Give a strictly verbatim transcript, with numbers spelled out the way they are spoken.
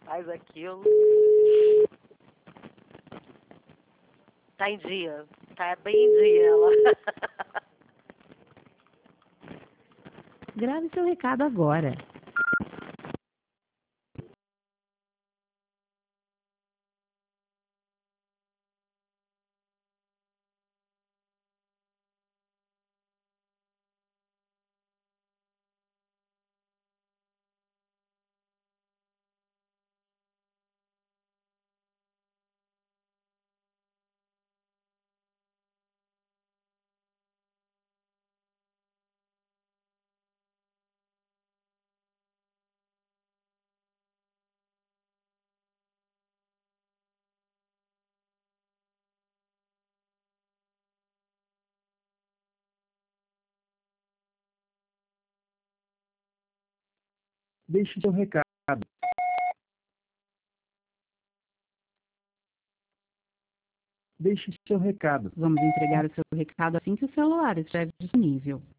faz aquilo. Tá em dia. Tá bem em dia ela. Grave seu recado agora. Deixe seu recado. Deixe seu recado. Vamos entregar o seu recado assim que o celular estiver disponível.